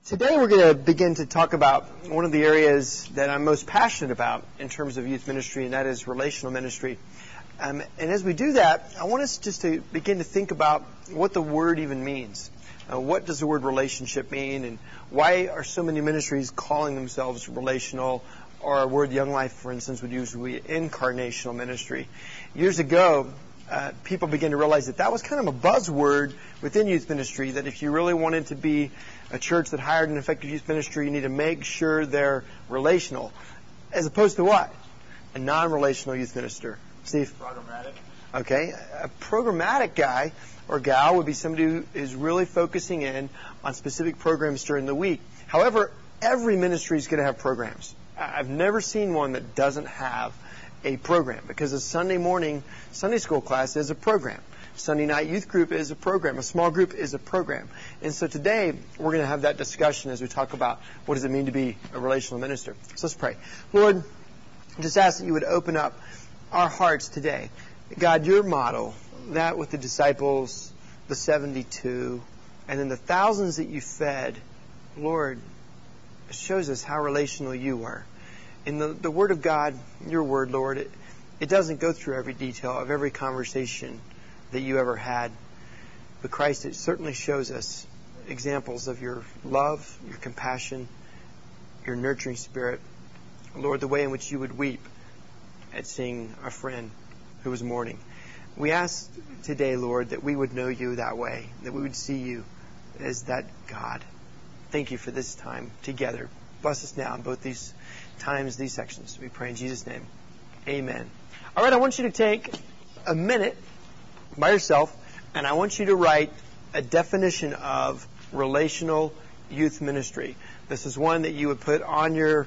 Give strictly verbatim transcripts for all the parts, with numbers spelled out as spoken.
Today we're going to begin to talk about one of the areas that I'm most passionate about in terms of youth ministry, and that is relational ministry. Um, and as we do that, I want us just to begin to think about what the word even means. Uh, what does the word relationship mean, and why are so many ministries calling themselves relational? Or our word Young Life, for instance, would usually be incarnational ministry. Years ago, uh, people began to realize that that was kind of a buzzword within youth ministry, that if you really wanted to be a church that hired an effective youth ministry, you need to make sure they're relational. As opposed to what? A non-relational youth minister. Steve? Programmatic. Okay. A programmatic guy or gal would be somebody who is really focusing in on specific programs during the week. However, every ministry is going to have programs. I've never seen one that doesn't have a program, because a Sunday morning Sunday school class is a program. Sunday night youth group is a program. A small group is a program. And so today we're going to have that discussion as we talk about what does it mean to be a relational minister. So let's pray. Lord, just ask that you would open up our hearts today. God, your model, that with the disciples, the seventy-two, and then the thousands that you fed, Lord, shows us how relational you were. In the, the Word of God, your Word, Lord, it, it doesn't go through every detail of every conversation that you ever had. But Christ, it certainly shows us examples of your love, your compassion, your nurturing spirit. Lord, the way in which you would weep at seeing a friend who was mourning. We ask today, Lord, that we would know you that way, that we would see you as that God. Thank you for this time together. Bless us now in both these times, these sections. We pray in Jesus' name. Amen. All right, I want you to take a minute by yourself, and I want you to write a definition of relational youth ministry. This is one that you would put on your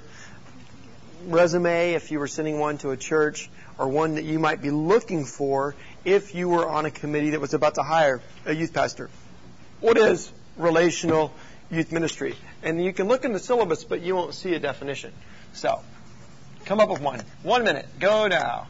resume if you were sending one to a church, or one that you might be looking for if you were on a committee that was about to hire a youth pastor. What is relational youth ministry? And you can look in the syllabus, but you won't see a definition. So, come up with one. One minute. Go now.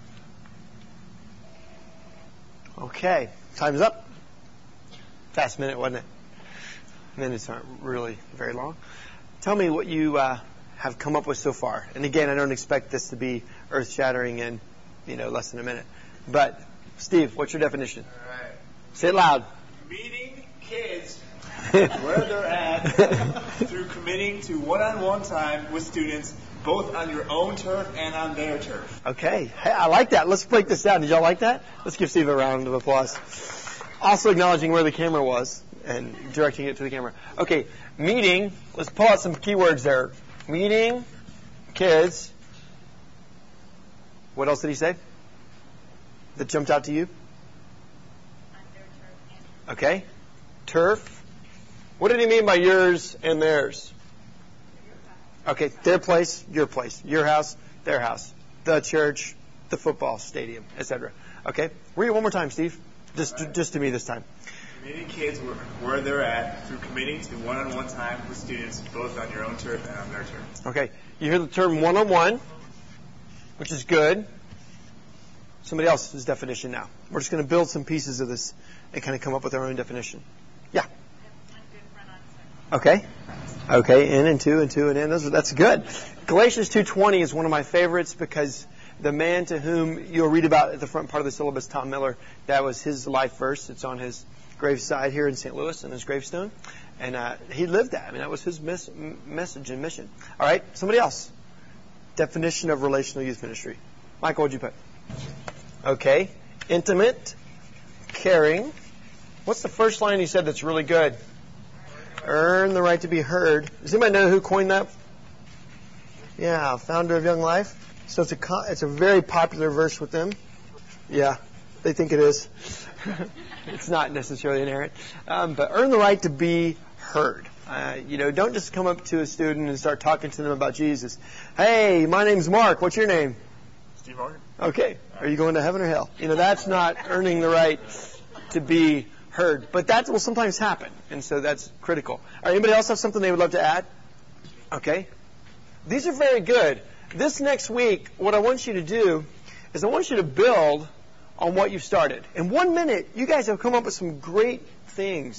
Okay. Time's up. Fast minute, wasn't it? Minutes aren't really very long. Tell me what you uh, have come up with so far. And again, I don't expect this to be earth-shattering in, you know, less than a minute. But, Steve, what's your definition? All right. Say it loud. Meeting kids where they're at through committing to one-on-one time with students, both on your own turf and on their turf. Okay. Hey, I like that. Let's break this down. Did y'all like that? Let's give Steve a round of applause. Also acknowledging where the camera was and directing it to the camera. Okay. Meeting. Let's pull out some keywords there. Meeting kids. What else did he say that jumped out to you? On their turf. Okay. Turf. What did he mean by yours and theirs? Okay, their place, your place. Your house, their house. The church, the football stadium, et cetera. Okay, read it one more time, Steve. Just, right. just to me this time. Meeting kids where, where they're at through committing to one-on-one time with students, both on your own turf and on their turf. Okay, you hear the term one-on-one, which is good. Somebody else's definition now. We're just going to build some pieces of this and kind of come up with our own definition. Yeah. Okay. Okay, in and two and two and in. Those, that's good. Galatians two twenty is one of my favorites because the man to whom you'll read about at the front part of the syllabus, Tom Miller, that was his life verse. It's on his graveside here in Saint Louis in his gravestone. And uh, he lived that. I mean, that was his mes- message and mission. All right, somebody else. Definition of relational youth ministry. Michael, what'd you put? Okay. Intimate, caring. What's the first line he said that's really good? Earn the right to be heard. Does anybody know who coined that? Yeah, founder of Young Life. So it's a it's a very popular verse with them. Yeah, they think it is. It's not necessarily inerrant. Um, but earn the right to be heard. Uh, you know, don't just come up to a student and start talking to them about Jesus. Hey, my name's Mark. What's your name? Steve Morgan. Okay. Are you going to heaven or hell? You know, that's not earning the right to be heard. But that will sometimes happen. And so that's critical. All right, anybody else have something they would love to add? Okay. These are very good. This next week, what I want you to do is I want you to build on what you've started. In one minute, you guys have come up with some great things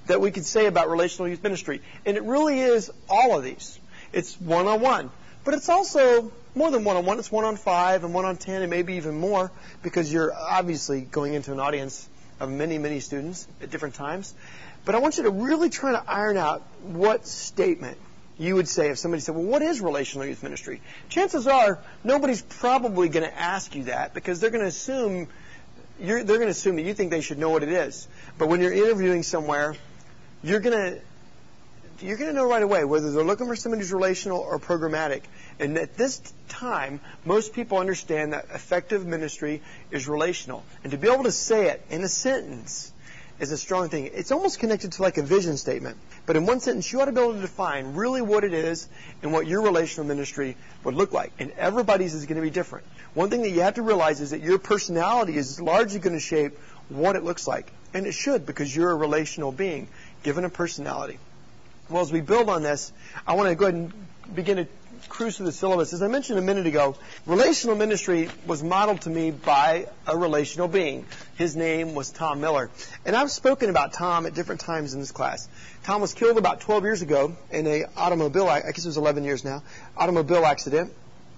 that we could say about relational youth ministry. And it really is all of these. It's one-on-one. But it's also more than one-on-one. It's one-on-five and one-on-ten and maybe even more, because you're obviously going into an audience of many, many students at different times. But I want you to really try to iron out what statement you would say if somebody said, well, what is relational youth ministry? Chances are nobody's probably going to ask you that, because they're going to assume you're, they're going to assume that you think they should know what it is. But when you're interviewing somewhere, you're going to you're going to know right away whether they're looking for somebody who's relational or programmatic. And at this time, most people understand that effective ministry is relational. And to be able to say it in a sentence is a strong thing. It's almost connected to like a vision statement. But in one sentence, you ought to be able to define really what it is and what your relational ministry would look like. And everybody's is going to be different. One thing that you have to realize is that your personality is largely going to shape what it looks like. And it should, because you're a relational being, given a personality. Well, as we build on this, I want to go ahead and begin to cruise through the syllabus. As I mentioned a minute ago, relational ministry was modeled to me by a relational being. His name was Tom Miller. And I've spoken about Tom at different times in this class. Tom was killed about twelve years ago in an automobile, I guess it was eleven years now, automobile accident.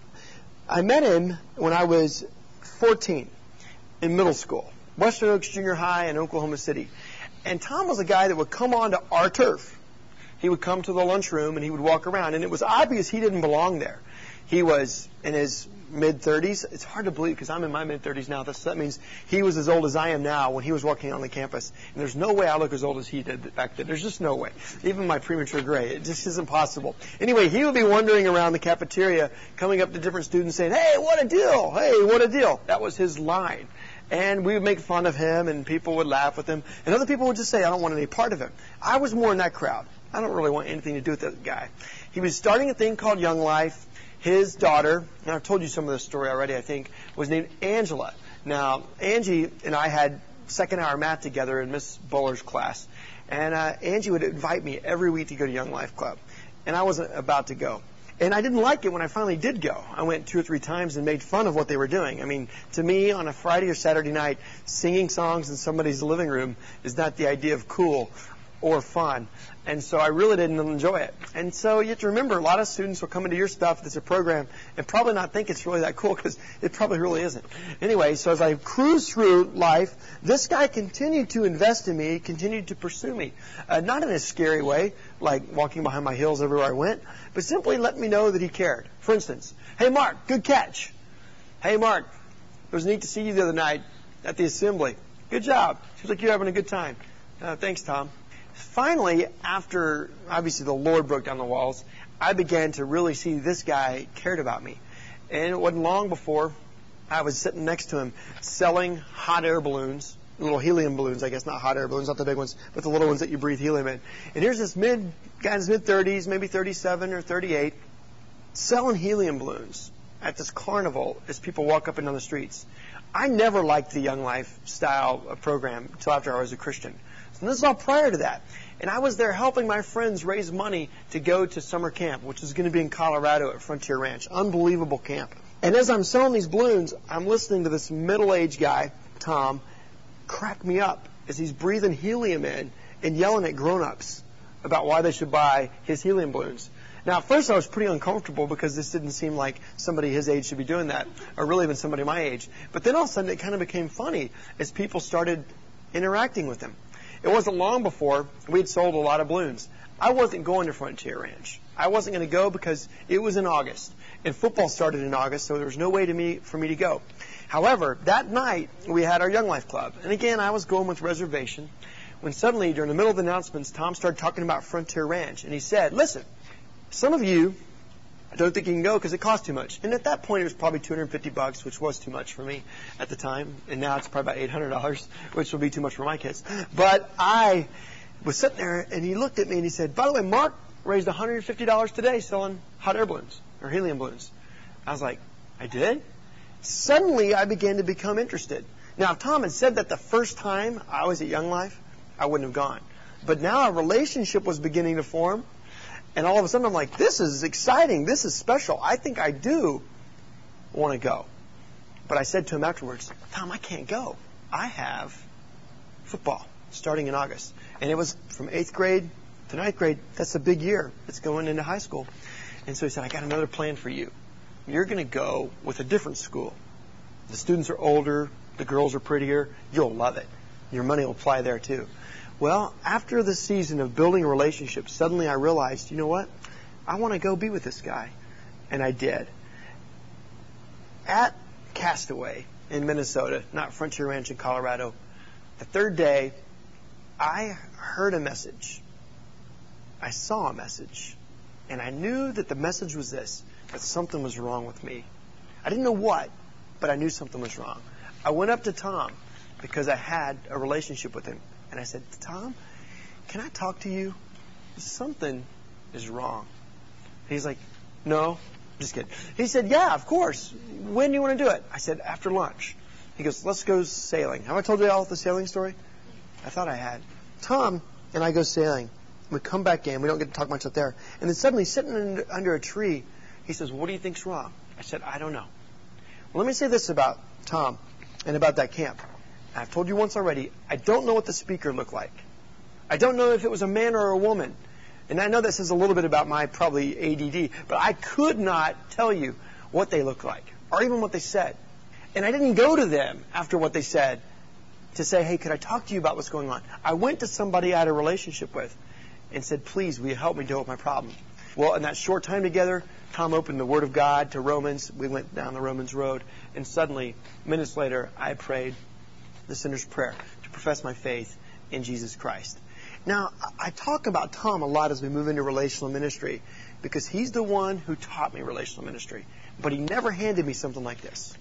I met him when I was fourteen in middle school, Western Oaks Junior High in Oklahoma City. And Tom was a guy that would come onto our turf. He would come to the lunchroom and he would walk around, and it was obvious he didn't belong there. He was in his mid-thirties. It's hard to believe because I'm in my mid-thirties now. That's, that means he was as old as I am now when he was walking on the campus. And there's no way I look as old as he did back then. There's just no way. Even my premature gray. It just isn't possible. Anyway, he would be wandering around the cafeteria, coming up to different students saying, hey, what a deal. Hey, what a deal. That was his line. And we would make fun of him, and people would laugh with him. And other people would just say, I don't want any part of him. I was more in that crowd. I don't really want anything to do with that guy. He was starting a thing called Young Life. His daughter, and I've told you some of this story already, I think, was named Angela. Now, Angie and I had second hour math together in Miss Buller's class. And uh, Angie would invite me every week to go to Young Life Club. And I wasn't about to go. And I didn't like it when I finally did go. I went two or three times and made fun of what they were doing. I mean, to me, on a Friday or Saturday night, singing songs in somebody's living room is not the idea of cool or fun. And so I really didn't enjoy it. And so you have to remember, a lot of students will come into your stuff that's a program and probably not think it's really that cool, because it probably really isn't. Anyway, so as I cruised through life, this guy continued to invest in me, continued to pursue me. Uh, not in a scary way, like walking behind my heels everywhere I went, but simply let me know that he cared. For instance, hey, Mark, good catch. Hey, Mark, it was neat to see you the other night at the assembly. Good job. Seems like you're having a good time. Uh, thanks, Tom. Finally, after, obviously, the Lord broke down the walls, I began to really see this guy cared about me. And it wasn't long before I was sitting next to him selling hot air balloons, little helium balloons, I guess, not hot air balloons, not the big ones, but the little ones that you breathe helium in. And here's this mid guy in his mid-thirties, maybe thirty-seven or thirty-eight, selling helium balloons at this carnival as people walk up and down the streets. I never liked the Young Life style program until after I was a Christian. And this is all prior to that. And I was there helping my friends raise money to go to summer camp, which is going to be in Colorado at Frontier Ranch. Unbelievable camp. And as I'm selling these balloons, I'm listening to this middle-aged guy, Tom, crack me up as he's breathing helium in and yelling at grown-ups about why they should buy his helium balloons. Now, at first I was pretty uncomfortable because this didn't seem like somebody his age should be doing that, or really even somebody my age. But then all of a sudden it kind of became funny as people started interacting with him. It wasn't long before we'd sold a lot of balloons. I wasn't going to Frontier Ranch. I wasn't going to go because it was in August. And football started in August, so there was no way to me, for me to go. However, that night, we had our Young Life Club. And again, I was going with reservation. When suddenly, during the middle of the announcements, Tom started talking about Frontier Ranch. And he said, listen, some of you don't think you can go because it costs too much. And at that point, it was probably two hundred fifty bucks, which was too much for me at the time. And now it's probably about eight hundred dollars, which will be too much for my kids. But I was sitting there, and he looked at me, and he said, by the way, Mark raised one hundred fifty dollars today selling hot air balloons or helium balloons. I was like, I did? Suddenly, I began to become interested. Now, if Tom had said that the first time I was at Young Life, I wouldn't have gone. But now a relationship was beginning to form. And all of a sudden, I'm like, this is exciting. This is special. I think I do want to go. But I said to him afterwards, Tom, I can't go. I have football. starting in August. And it was from eighth grade to ninth grade. That's a big year. It's going into high school. And so he said, I got another plan for you. You're going to go with a different school. The students are older. The girls are prettier. You'll love it. Your money will apply there too. Well, after the season of building a relationship, suddenly I realized, you know what? I want to go be with this guy. And I did. At Castaway in Minnesota, not Frontier Ranch in Colorado, the third day, I heard a message. I saw a message. And I knew that the message was this, that something was wrong with me. I didn't know what, but I knew something was wrong. I went up to Tom because I had a relationship with him. And I said, Tom, can I talk to you? Something is wrong. He's like, no, just kidding. He said, yeah, of course. When do you want to do it? I said, after lunch. He goes, let's go sailing. Have I told you all the sailing story? I thought I had. Tom and I go sailing. We come back in. We don't get to talk much up there. And then suddenly, sitting under, under a tree, he says, what do you think's wrong? I said, I don't know. Well, let me say this about Tom and about that camp. I've told you once already, I don't know what the speaker looked like. I don't know if it was a man or a woman. And I know that says a little bit about my probably A D D, but I could not tell you what they looked like or even what they said. And I didn't go to them after what they said to say, hey, could I talk to you about what's going on? I went to somebody I had a relationship with and said, please, will you help me deal with my problem? Well, in that short time together, Tom opened the Word of God to Romans. We went down the Romans road. And suddenly, minutes later, I prayed the sinner's prayer to profess my faith in Jesus Christ. Now, I talk about Tom a lot as we move into relational ministry because he's the one who taught me relational ministry. But he never handed me something like this.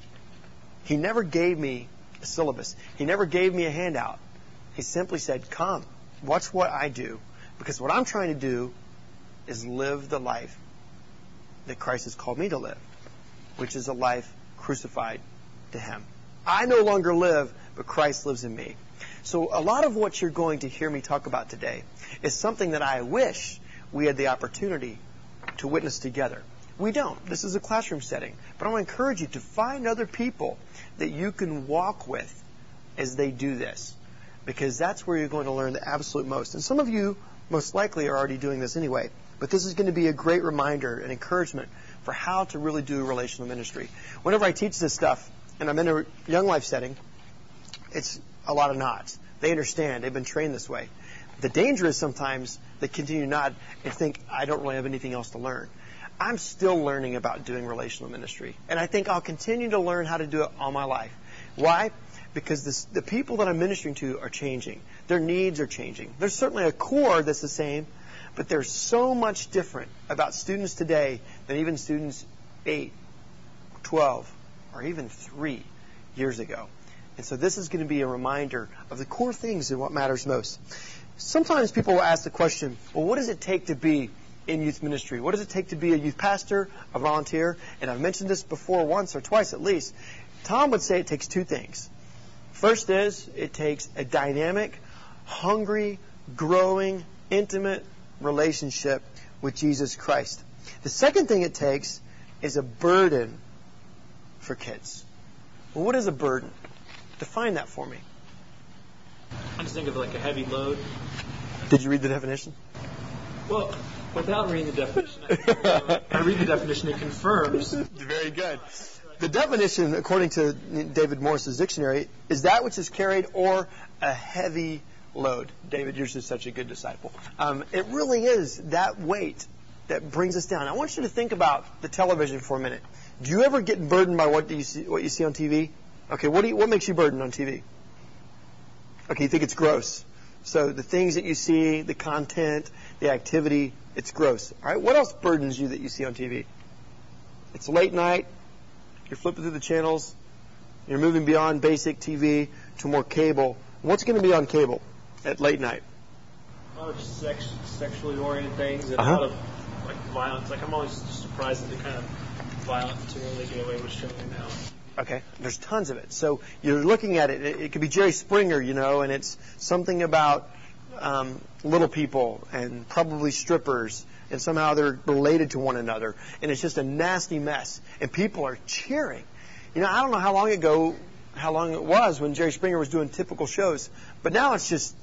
He never gave me a syllabus. He never gave me a handout. He simply said, come, watch what I do. Because what I'm trying to do is live the life that Christ has called me to live, which is a life crucified to Him. I no longer live, but Christ lives in me. So a lot of what you're going to hear me talk about today is something that I wish we had the opportunity to witness together. We don't. This is a classroom setting. But I want to encourage you to find other people that you can walk with as they do this. Because that's where you're going to learn the absolute most. And some of you most likely are already doing this anyway. But this is going to be a great reminder and encouragement for how to really do relational ministry. Whenever I teach this stuff, and I'm in a young life setting, it's a lot of nods. They understand. They've been trained this way. The danger is sometimes they continue to nod and think, I don't really have anything else to learn. I'm still learning about doing relational ministry. And I think I'll continue to learn how to do it all my life. Why? Because this, the people that I'm ministering to are changing. Their needs are changing. There's certainly a core that's the same, but there's so much different about students today than even students eight, twelve, or even three years ago. And so this is going to be a reminder of the core things and what matters most. Sometimes people will ask the question, well, what does it take to be in youth ministry? What does it take to be a youth pastor, a volunteer? And I've mentioned this before once or twice at least. Tom would say it takes two things. First is it takes a dynamic, hungry, growing, intimate relationship with Jesus Christ. The second thing it takes is a burden for kids. Well, what is a burden? Define that for me. I just think of like a heavy load. Did you read the definition? Well, without reading the definition, I, I read the definition, it confirms. Very good. The definition, according to David Morris's dictionary, is that which is carried or a heavy load. David, you're just such a good disciple. Um, it really is that weight that brings us down. I want you to think about the television for a minute. Do you ever get burdened by what do you see, what you see on T V? Okay, what do you, what makes you burdened on T V? Okay, you think it's gross. So the things that you see, the content, the activity, it's gross. All right, what else burdens you that you see on T V? It's late night. You're flipping through the channels. You're moving beyond basic T V to more cable. What's going to be on cable at late night? A lot of sex, sexually oriented things and uh-huh. a lot of like violence. Like I'm always surprised at the kind of violent material they get away with showing now. Okay, there's tons of it. So you're looking at it. It, it could be Jerry Springer, you know, and it's something about um, little people and probably strippers, and somehow they're related to one another, and it's just a nasty mess. And people are cheering. You know, I don't know how long ago, how long it was when Jerry Springer was doing typical shows, but now it's just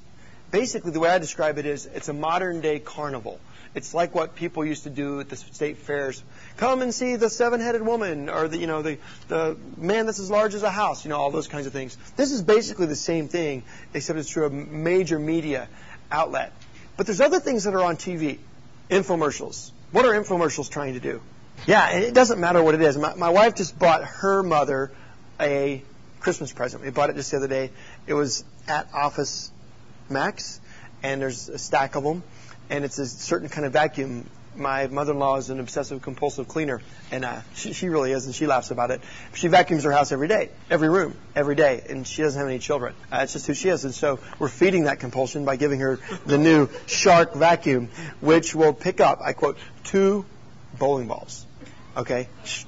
basically the way I describe it is it's a modern day carnival. It's like what people used to do at the state fairs. Come and see the seven-headed woman, or the, you know, the, the man that's as large as a house, you know, all those kinds of things. This is basically the same thing, except it's through a major media outlet. But there's other things that are on T V. Infomercials. What are infomercials trying to do? Yeah, and it doesn't matter what it is. My, my wife just bought her mother a Christmas present. We bought it just the other day. It was at Office Max, and there's a stack of them. And it's a certain kind of vacuum. My mother-in-law is an obsessive-compulsive cleaner, and uh, she, she really is, and she laughs about it. She vacuums her house every day, every room, every day, and she doesn't have any children. Uh, it's just who she is, and so we're feeding that compulsion by giving her the new Shark vacuum, which will pick up, I quote, two bowling balls. Okay?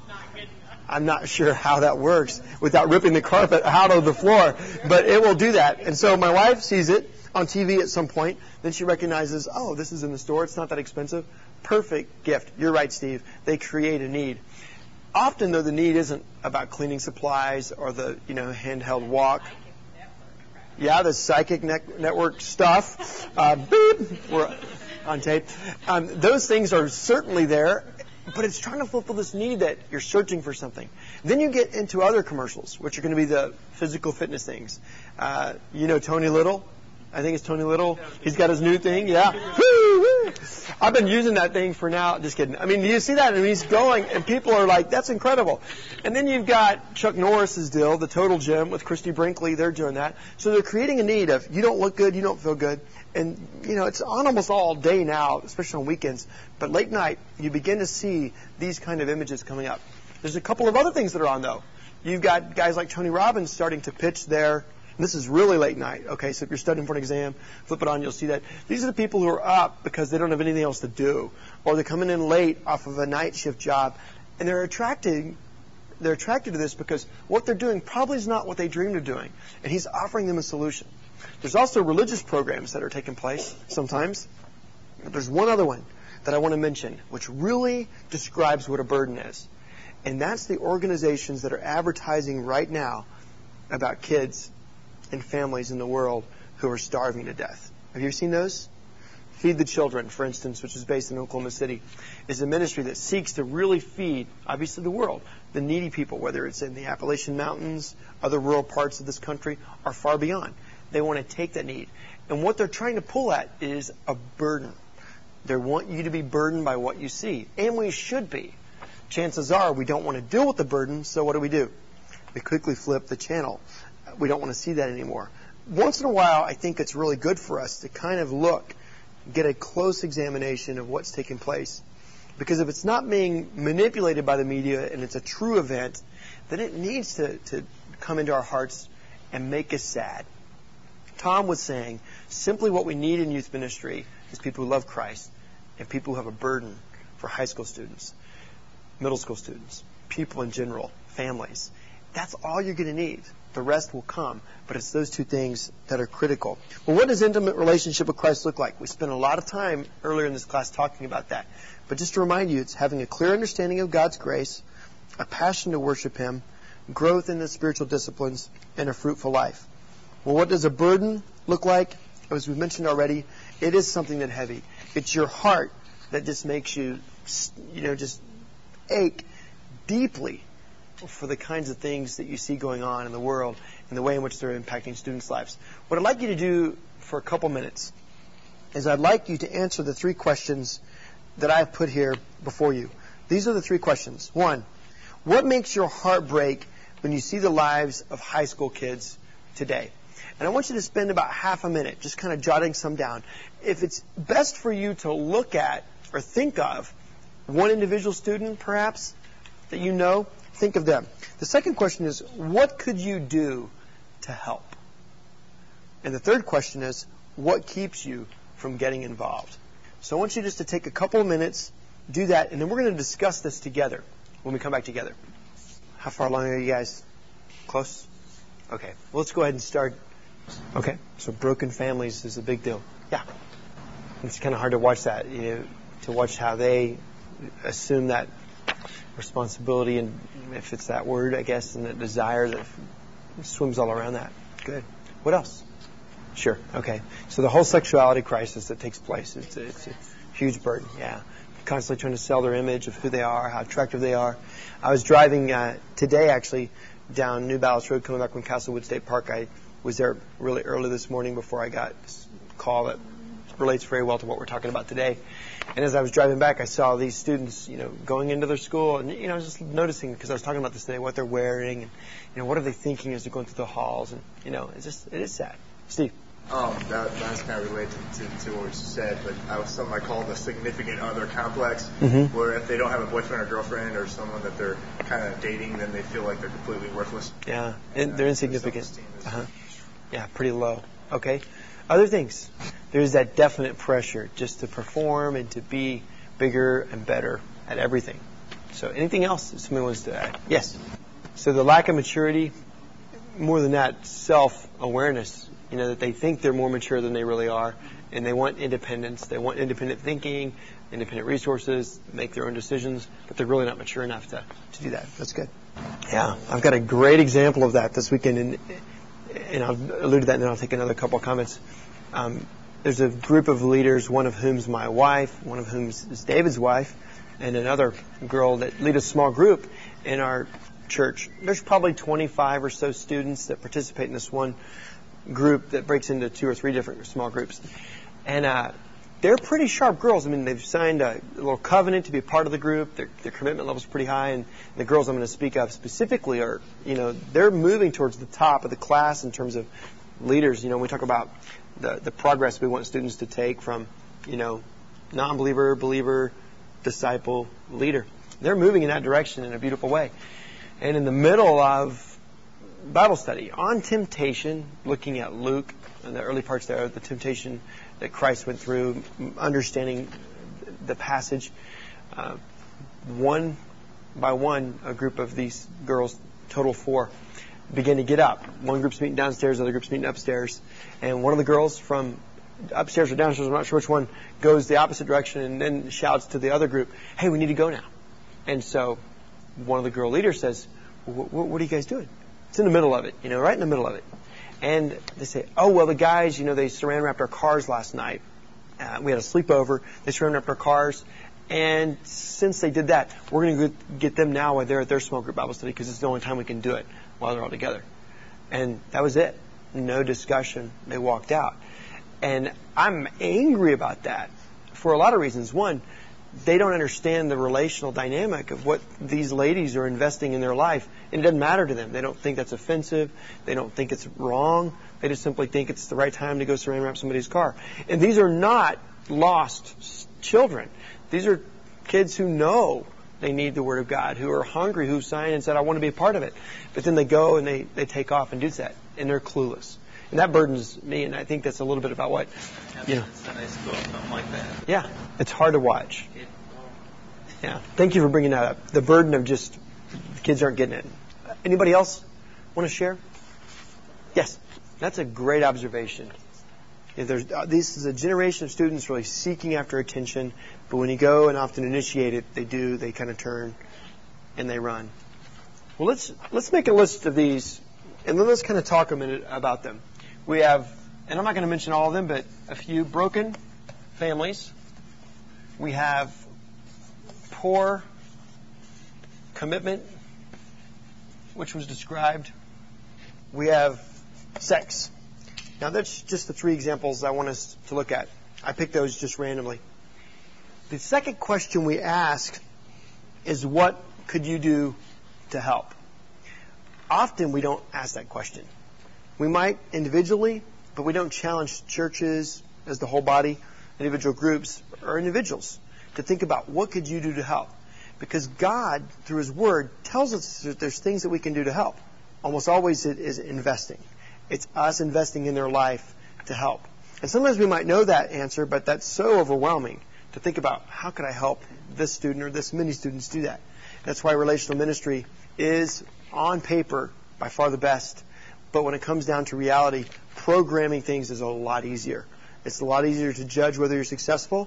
I'm not sure how that works without ripping the carpet out of the floor, but it will do that. And so my wife sees it on T V at some point. Then she recognizes, oh, this is in the store. It's not that expensive. Perfect gift. You're right, Steve. They create a need. Often, though, the need isn't about cleaning supplies or the, you know, handheld walk. Yeah, the psychic ne- network stuff. Uh, beep. We're on tape. Um, those things are certainly there, but it's trying to fulfill this need that you're searching for something. Then you get into other commercials, which are going to be the physical fitness things. Uh, you know Tony Little? I think it's Tony Little. He's got his new thing. Yeah. I've been using that thing for now. Just kidding. I mean, do you see that? I mean, he's going, and people are like, that's incredible. And then you've got Chuck Norris's deal, the Total Gym with Christy Brinkley. They're doing that. So they're creating a need of, you don't look good, you don't feel good. And, you know, it's on almost all day now, especially on weekends. But late night, you begin to see these kind of images coming up. There's a couple of other things that are on, though. You've got guys like Tony Robbins starting to pitch their... And this is really late night, okay? So if you're studying for an exam, flip it on, you'll see that. These are the people who are up because they don't have anything else to do. Or they're coming in late off of a night shift job. And they're attracted, they're attracted to this because what they're doing probably is not what they dreamed of doing. And he's offering them a solution. There's also religious programs that are taking place sometimes. But there's one other one that I want to mention, which really describes what a burden is. And that's the organizations that are advertising right now about kids and families in the world who are starving to death. Have you ever seen those? Feed the Children, for instance, which is based in Oklahoma City, is a ministry that seeks to really feed, obviously, the world, the needy people, whether it's in the Appalachian Mountains, other rural parts of this country, or far beyond. They want to take that need. And what they're trying to pull at is a burden. They want you to be burdened by what you see. And we should be. Chances are we don't want to deal with the burden, so what do we do? We quickly flip the channel. We don't want to see that anymore. Once in a while, I think it's really good for us to kind of look, get a close examination of what's taking place. Because if it's not being manipulated by the media and it's a true event, then it needs to, to come into our hearts and make us sad. Tom was saying, simply what we need in youth ministry is people who love Christ and people who have a burden for high school students, middle school students, people in general, families. That's all you're going to need. The rest will come, but it's those two things that are critical. Well, what does intimate relationship with Christ look like? We spent a lot of time earlier in this class talking about that. But just to remind you, it's having a clear understanding of God's grace, a passion to worship Him, growth in the spiritual disciplines, and a fruitful life. Well, what does a burden look like? As we mentioned already, it is something that heavy. It's your heart that just makes you, you know, just ache deeply for the kinds of things that you see going on in the world and the way in which they're impacting students' lives. What I'd like you to do for a couple minutes is I'd like you to answer the three questions that I've put here before you. These are the three questions. One, what makes your heart break when you see the lives of high school kids today? And I want you to spend about half a minute just kind of jotting some down. If it's best for you to look at or think of one individual student, perhaps, that you know, think of them. The second question is, what could you do to help? And the third question is, what keeps you from getting involved? So I want you just to take a couple of minutes, do that, and then we're going to discuss this together when we come back together. How far along are you guys? Close? Okay. Well, let's go ahead and start. Okay. So broken families is a big deal. Yeah. It's kind of hard to watch that, you know, to watch how they assume that responsibility, and if it's that word, I guess, and the desire that swims all around that. Good. What else? Sure. Okay. So the whole sexuality crisis that takes place, it's, it's a huge burden. Yeah. Constantly trying to sell their image of who they are, how attractive they are. I was driving uh, today, actually, down New Balance Road coming back from Castlewood State Park. I was there really early this morning before I got this call that relates very well to what we're talking about today. And as I was driving back, I saw these students, you know, going into their school, and you know, just noticing, because I was talking about this today, what they're wearing, and you know, what are they thinking as they're going through the halls, and you know, it's just, it is sad. Steve. Um, that, that's kind of related to, to what you said, but I was something I call the significant other complex, Mm-hmm. where if they don't have a boyfriend or girlfriend or someone that they're kind of dating, then they feel like they're completely worthless. Yeah, and they're insignificant. Self-esteem is- Uh-huh. Yeah, pretty low. Okay. Other things. There's that definite pressure just to perform and to be bigger and better at everything. So anything else that somebody wants to add? Yes. So the lack of maturity, more than that, self-awareness, you know, that they think they're more mature than they really are, and they want independence. They want independent thinking, independent resources, make their own decisions, but they're really not mature enough to, to do that. That's good. Yeah, I've got a great example of that this weekend, and, and I'll allude to that, and then I'll take another couple of comments. Um, there's a group of leaders, one of whom's my wife, one of whom is David's wife, and another girl that lead a small group in our church. There's probably twenty-five or so students that participate in this one group that breaks into two or three different small groups. And uh, they're pretty sharp girls. I mean, they've signed a little covenant to be a part of the group. Their, their commitment level is pretty high. And the girls I'm going to speak of specifically are, you know, they're moving towards the top of the class in terms of leaders. You know, when we talk about the, the progress we want students to take from, you know, non-believer, believer, disciple, leader. They're moving in that direction in a beautiful way. And in the middle of Bible study on temptation, looking at Luke and the early parts there, the temptation that Christ went through, understanding the passage. Uh, one by one, a group of these girls, total four, begin to get up. One group's meeting downstairs, the other group's meeting upstairs. And one of the girls from upstairs or downstairs, I'm not sure which one, goes the opposite direction and then shouts to the other group, "Hey, we need to go now." And so one of the girl leaders says, "What, what are you guys doing?" It's in the middle of it, you know, right in the middle of it. And they say, "Oh, well, the guys, you know, they saran wrapped our cars last night. Uh, we had a sleepover. They saran wrapped our cars. And since they did that, we're going to get them now while they're at their small group Bible study because it's the only time we can do it while they're all together." And that was it. No discussion. They walked out. And I'm angry about that for a lot of reasons. One, they don't understand the relational dynamic of what these ladies are investing in their life. And it doesn't matter to them. They don't think that's offensive. They don't think it's wrong. They just simply think it's the right time to go saran wrap somebody's car. And these are not lost children. These are kids who know they need the Word of God, who are hungry, who signed and said, "I want to be a part of it." But then they go and they, they take off and do that. And they're clueless. And that burdens me, and I think that's a little bit about what, you know. Sunday school, something like that. Yeah, it's hard to watch. Yeah, thank you for bringing that up. The burden of just the kids aren't getting it. Anybody else want to share? Yes, that's a great observation. Yeah, there's, uh, this is a generation of students really seeking after attention, but when you go and often initiate it, they do, they kind of turn and they run. Well, let's let's make a list of these, and then let's kind of talk a minute about them. We have, and I'm not going to mention all of them, but a few broken families. We have poor commitment, which was described. We have sex. Now, that's just the three examples I want us to look at. I picked those just randomly. The second question we ask is, what could you do to help? Often we don't ask that question. We might individually, but we don't challenge churches as the whole body, individual groups, or individuals to think about what could you do to help. Because God, through His Word, tells us that there's things that we can do to help. Almost always it is investing. It's us investing in their life to help. And sometimes we might know that answer, but that's so overwhelming to think about, how could I help this student or this many students do that? That's why relational ministry is, on paper, by far the best. But when it comes down to reality, programming things is a lot easier. It's a lot easier to judge whether you're successful,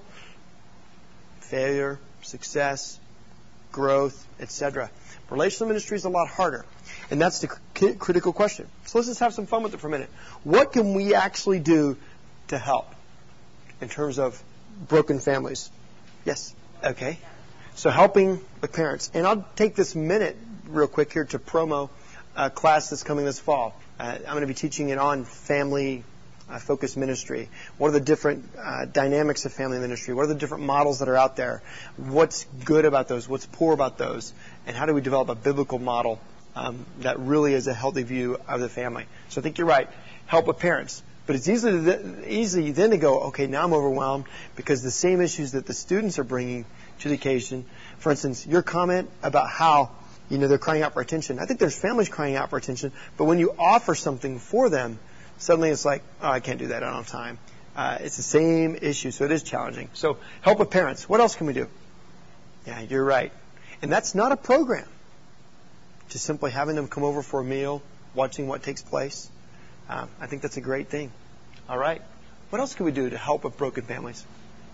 failure, success, growth, et cetera. Relational ministry is a lot harder. And that's the ki- critical question. So let's just have some fun with it for a minute. What can we actually do to help in terms of broken families? Yes? Okay. So helping with parents. And I'll take this minute real quick here to promo a class that's coming this fall. Uh, I'm going to be teaching it on family uh, focused ministry. What are the different uh, dynamics of family ministry? What are the different models that are out there? What's good about those? What's poor about those? And how do we develop a biblical model um, that really is a healthy view of the family? So I think you're right. Help with parents. But it's easy, to th- easy then to go, okay, now I'm overwhelmed because the same issues that the students are bringing to the occasion. For instance, your comment about how, you know, they're crying out for attention. I think there's families crying out for attention, but when you offer something for them, suddenly it's like, oh, I can't do that. I don't have time. Uh, it's the same issue, so it is challenging. So help with parents. What else can we do? Yeah, you're right. And that's not a program. Just simply having them come over for a meal, watching what takes place. Um, I think that's a great thing. All right. What else can we do to help with broken families?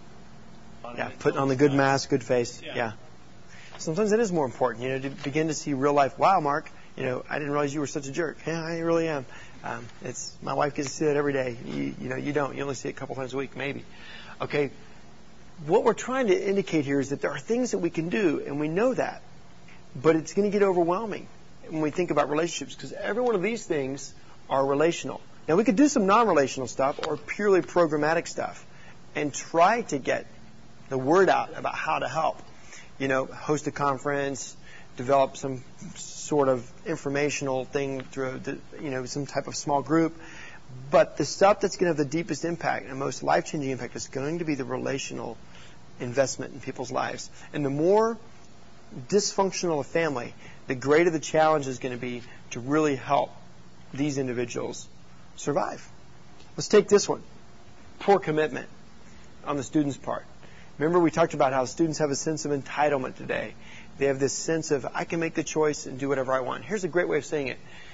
Yeah, putting on the good mask, good face. Yeah. yeah. Sometimes it is more important, you know, to begin to see real life. Wow, Mark, you know, I didn't realize you were such a jerk. Yeah, I really am. Um, it's my wife gets to see that every day. You, you know, you don't. You only see it a couple times a week, maybe. Okay. What we're trying to indicate here is that there are things that we can do, and we know that, but it's going to get overwhelming when we think about relationships because every one of these things are relational. Now, we could do some non-relational stuff or purely programmatic stuff and try to get the word out about how to help. You know, host a conference, develop some sort of informational thing through, you know, some type of small group. But the stuff that's going to have the deepest impact and most life-changing impact is going to be the relational investment in people's lives. And the more dysfunctional a family, the greater the challenge is going to be to really help these individuals survive. Let's take this one. Poor commitment on the student's part. Remember we talked about how students have a sense of entitlement today. They have this sense of, I can make the choice and do whatever I want. Here's a great way of saying it.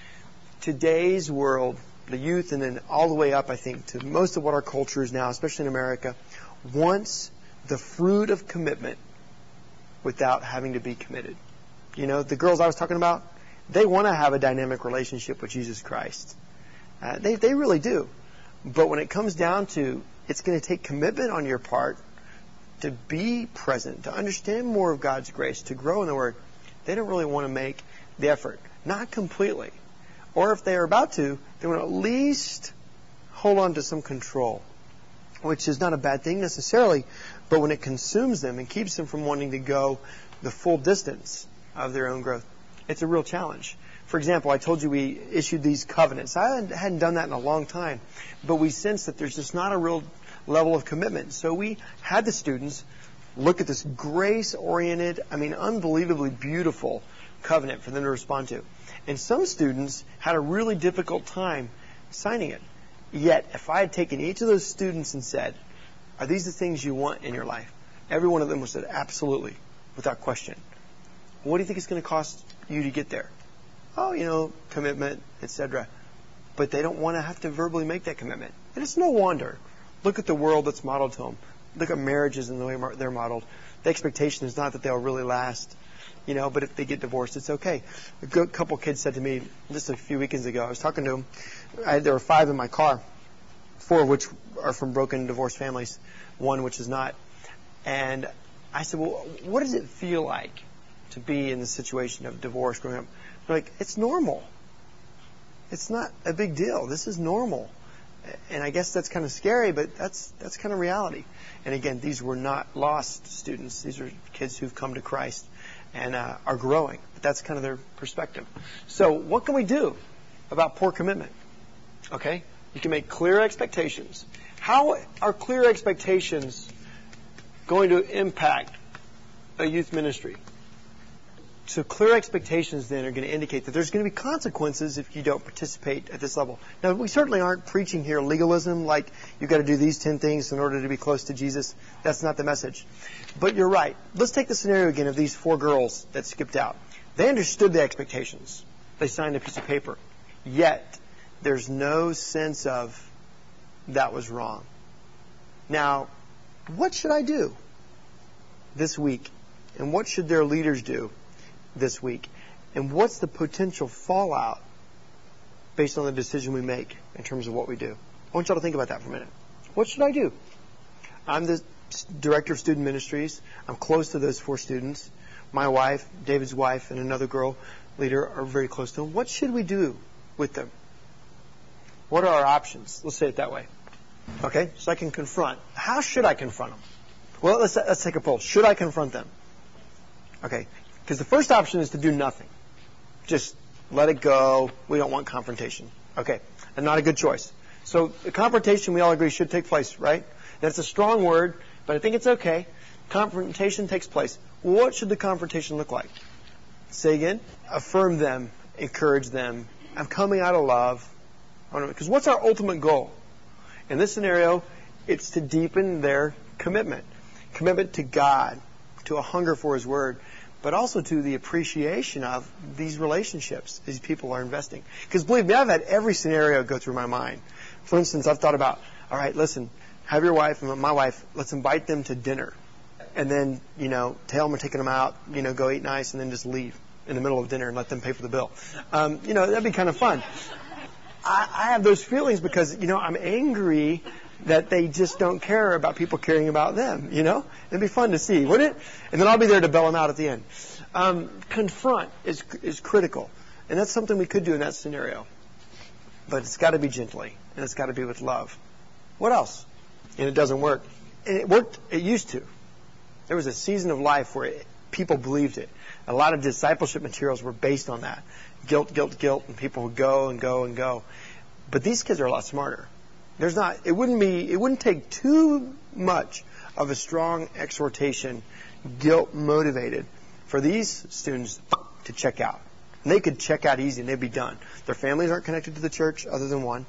Today's world, the youth and then all the way up, I think, to most of what our culture is now, especially in America, wants the fruit of commitment without having to be committed. You know, the girls I was talking about, they want to have a dynamic relationship with Jesus Christ. Uh, they, they really do. But when it comes down to, it's going to take commitment on your part to be present, to understand more of God's grace, to grow in the Word, they don't really want to make the effort. Not completely. Or if they are about to, they want to at least hold on to some control, which is not a bad thing necessarily, but when it consumes them and keeps them from wanting to go the full distance of their own growth, it's a real challenge. For example, I told you we issued these covenants. I hadn't done that in a long time, but we sensed that there's just not a real level of commitment. So we had the students look at this grace-oriented, I mean, unbelievably beautiful covenant for them to respond to. And some students had a really difficult time signing it. Yet, if I had taken each of those students and said, are these the things you want in your life? Every one of them would have said, absolutely, without question. What do you think it's going to cost you to get there? Oh, you know, commitment, et cetera. But they don't want to have to verbally make that commitment. And it's no wonder. Look at the world that's modeled to them. Look at marriages and the way they're modeled. The expectation is not that they'll really last, you know, but if they get divorced, it's okay. A good couple kids said to me just a few weekends ago, I was talking to them, I, there were five in my car, four of which are from broken divorced families, one which is not. And I said, well, what does it feel like to be in the situation of divorce growing up? They're like, it's normal. It's not a big deal. This is normal. And I guess that's kind of scary, but that's that's kind of reality. And again, these were not lost students. These are kids who've come to Christ and uh, are growing. But that's kind of their perspective. So what can we do about poor commitment? Okay? You can make clear expectations. How are clear expectations going to impact a youth ministry? So clear expectations then are going to indicate that there's going to be consequences if you don't participate at this level. Now, we certainly aren't preaching here legalism, like you've got to do these ten things in order to be close to Jesus. That's not the message. But you're right. Let's take the scenario again of these four girls that skipped out. They understood the expectations. They signed a piece of paper. Yet, there's no sense of that was wrong. Now, what should I do this week? And what should their leaders do this week? And what's the potential fallout based on the decision we make in terms of what we do. I want y'all to think about that for a minute. What should I do? I'm the director of student ministries. I'm close to those four students. My wife, David's wife, and another girl leader are very close to them. What should we do with them? What are our options? Let's say it that way. Okay, so I can confront. How should I confront them? Well, let's, let's take a poll. Should I confront them? Okay, because the first option is to do nothing. Just let it go. We don't want confrontation. Okay, and not a good choice. So the confrontation, we all agree, should take place, right? That's a strong word, but I think it's okay. Confrontation takes place. What should the confrontation look like? Say again. Affirm them. Encourage them. I'm coming out of love. Because what's our ultimate goal? In this scenario, it's to deepen their commitment. Commitment to God, to a hunger for His Word, but also to the appreciation of these relationships these people are investing. Because believe me, I've had every scenario go through my mind. For instance, I've thought about, all right, listen, have your wife and my wife, let's invite them to dinner. And then, you know, tell them we're taking them out, you know, go eat nice, and then just leave in the middle of dinner and let them pay for the bill. Um, you know, that'd be kind of fun. I, I have those feelings because, you know, I'm angry that they just don't care about people caring about them, you know? It'd be fun to see, wouldn't it? And then I'll be there to bail them out at the end. Um, confront is is critical. And that's something we could do in that scenario. But it's got to be gently, and it's got to be with love. What else? And it doesn't work. And it worked, it used to. There was a season of life where it, people believed it. A lot of discipleship materials were based on that. Guilt, guilt, guilt, and people would go and go and go. But these kids are a lot smarter. There's not, it wouldn't be, it wouldn't take too much of a strong exhortation, guilt motivated, for these students to check out. And they could check out easy and they'd be done. Their families aren't connected to the church other than one.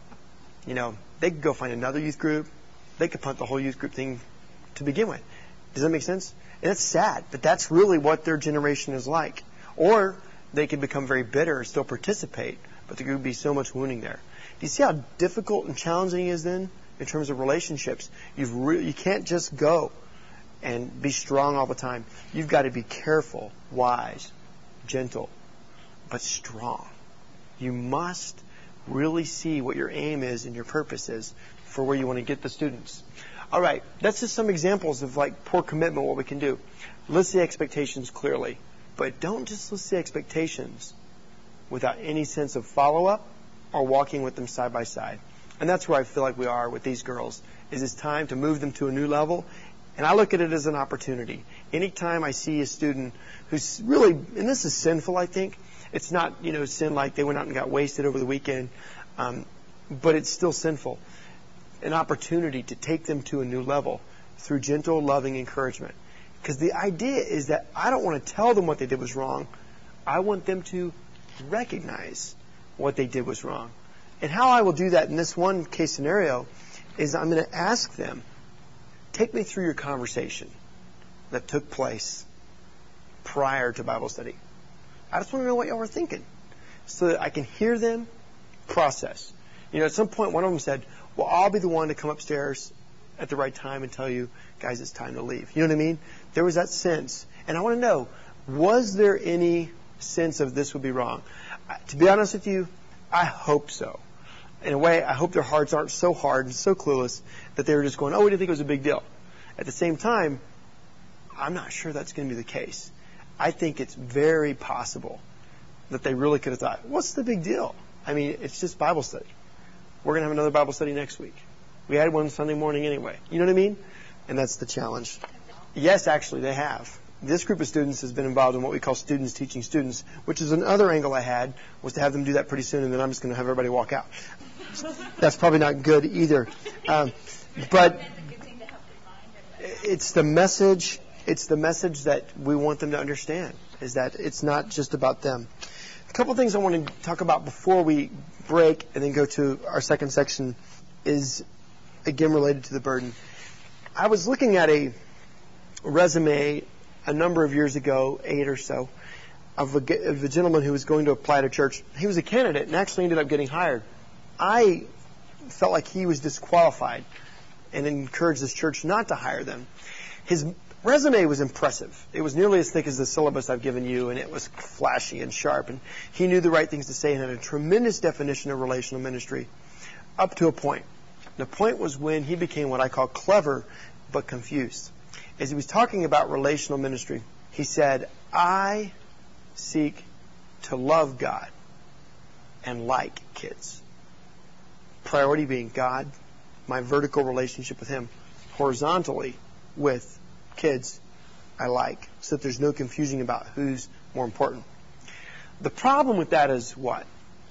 You know, they could go find another youth group. They could punt the whole youth group thing to begin with. Does that make sense? And it's sad, but that's really what their generation is like. Or they could become very bitter and still participate, but there could be so much wounding there. Do you see how difficult and challenging it is then in terms of relationships? You've re- you can't just go and be strong all the time. You've got to be careful, wise, gentle, but strong. You must really see what your aim is and your purpose is for where you want to get the students. All right, that's just some examples of like poor commitment, what we can do. List the expectations clearly, but don't just list the expectations without any sense of follow-up or walking with them side by side. And that's where I feel like we are with these girls, is it's time to move them to a new level. And I look at it as an opportunity. Anytime I see a student who's really, and this is sinful, I think, it's not, you know, sin like they went out and got wasted over the weekend, um, but it's still sinful. An opportunity to take them to a new level through gentle, loving encouragement. Because the idea is that I don't want to tell them what they did was wrong. I want them to recognize what they did was wrong. And how I will do that in this one case scenario is I'm going to ask them, take me through your conversation that took place prior to Bible study. I just want to know what y'all were thinking so that I can hear them process. You know, at some point, one of them said, well, I'll be the one to come upstairs at the right time and tell you, guys, it's time to leave. You know what I mean? There was that sense. And I want to know, was there any sense of this would be wrong? Uh, to be honest with you, I hope so. In a way, I hope their hearts aren't so hard and so clueless that they were just going, oh, we didn't think it was a big deal. At the same time, I'm not sure that's going to be the case. I think it's very possible that they really could have thought, what's the big deal? I mean, it's just Bible study. We're going to have another Bible study next week. We had one Sunday morning anyway. You know what I mean? And that's the challenge. Yes, actually, they have. This group of students has been involved in what we call students teaching students, which is another angle I had, was to have them do that pretty soon, and then I'm just going to have everybody walk out. That's probably not good either. Um, but it's the message, it's the message that we want them to understand, is that it's not just about them. A couple things I want to talk about before we break and then go to our second section is, again, related to the burden. I was looking at a resume a number of years ago, eight or so, of a, of a gentleman who was going to apply to church. He was a candidate and actually ended up getting hired. I felt like he was disqualified and encouraged this church not to hire them. His resume was impressive. It was nearly as thick as the syllabus I've given you, and it was flashy and sharp. And he knew the right things to say and had a tremendous definition of relational ministry up to a point. The point was when he became what I call clever but confused. As he was talking about relational ministry, he said, I seek to love God and like kids. Priority being God, my vertical relationship with Him. Horizontally with kids, I like, so that there's no confusion about who's more important. The problem with that is what?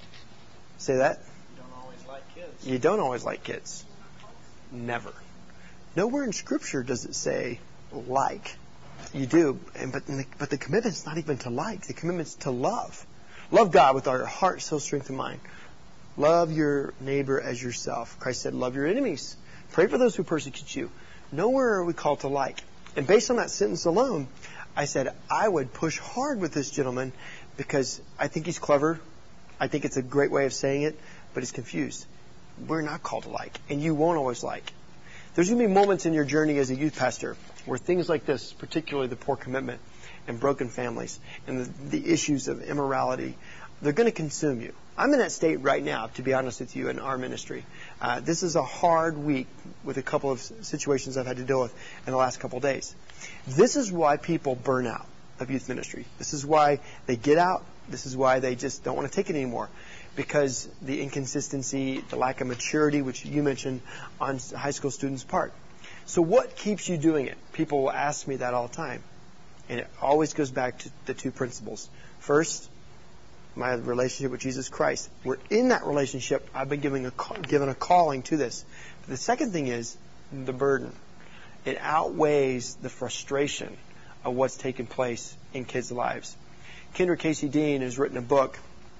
Say that? You don't always like kids. You don't always like kids. Never. Nowhere in Scripture does it say like. You do, and but the, but the commitment's not even to like. The commitment's to love. Love God with all your heart, soul, strength, and mind. Love your neighbor as yourself. Christ said, love your enemies. Pray for those who persecute you. Nowhere are we called to like. And based on that sentence alone, I said I would push hard with this gentleman because I think he's clever. I think it's a great way of saying it, but he's confused. We're not called to like, and you won't always like. There's going to be moments in your journey as a youth pastor where things like this, particularly the poor commitment and broken families and the, the issues of immorality, they're going to consume you. I'm in that state right now, to be honest with you, in our ministry. Uh, this is a hard week with a couple of situations I've had to deal with in the last couple of days. This is why people burn out of youth ministry. This is why they get out. This is why they just don't want to take it anymore. Because the inconsistency, the lack of maturity, which you mentioned on high school students' part. So what keeps you doing it? People will ask me that all the time. And it always goes back to the two principles. First, my relationship with Jesus Christ. We're in that relationship. I've been given a, given a calling to this. But the second thing is the burden. It outweighs the frustration of what's taking place in kids' lives. Kendra Casey Dean has written a book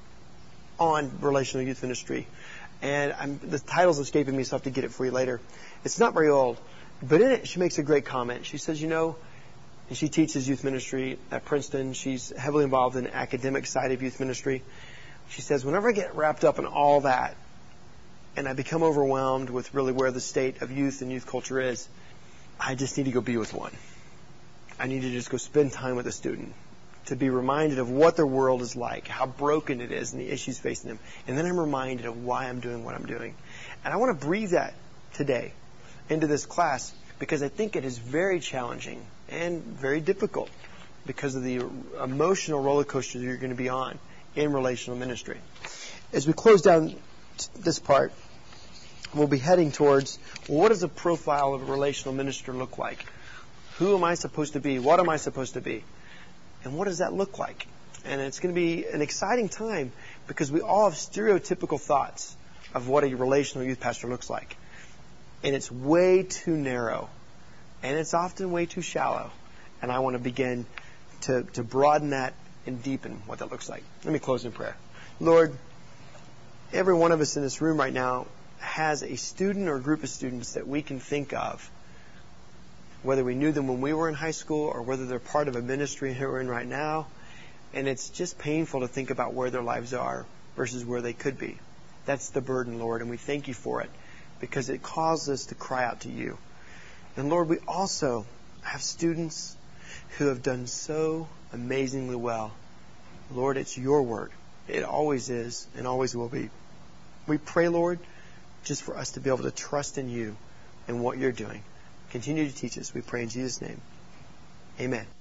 on relational youth ministry. And I'm, the title's escaping me, so I have to get it for you later. It's not very old. But in it, she makes a great comment. She says, you know, and she teaches youth ministry at Princeton. She's heavily involved in the academic side of youth ministry. She says, whenever I get wrapped up in all that, and I become overwhelmed with really where the state of youth and youth culture is, I just need to go be with one. I need to just go spend time with a student to be reminded of what their world is like, how broken it is, and the issues facing them. And then I'm reminded of why I'm doing what I'm doing. And I want to breathe that today into this class because I think it is very challenging and very difficult because of the emotional roller coaster that you're going to be on in relational ministry. As we close down this part, we'll be heading towards, well, what does a profile of a relational minister look like? Who am I supposed to be? What am I supposed to be? And what does that look like? And it's going to be an exciting time because we all have stereotypical thoughts of what a relational youth pastor looks like. And it's way too narrow. And it's often way too shallow. And I want to begin to, to broaden that and deepen what that looks like. Let me close in prayer. Lord, every one of us in this room right now has a student or a group of students that we can think of, whether we knew them when we were in high school or whether they're part of a ministry here we're in right now. And it's just painful to think about where their lives are versus where they could be. That's the burden, Lord, and we thank you for it because it causes us to cry out to you. And Lord, we also have students who have done so amazingly well. Lord, it's your word. It always is and always will be. We pray, Lord, just for us to be able to trust in you and what you're doing. Continue to teach us. We pray in Jesus' name. Amen.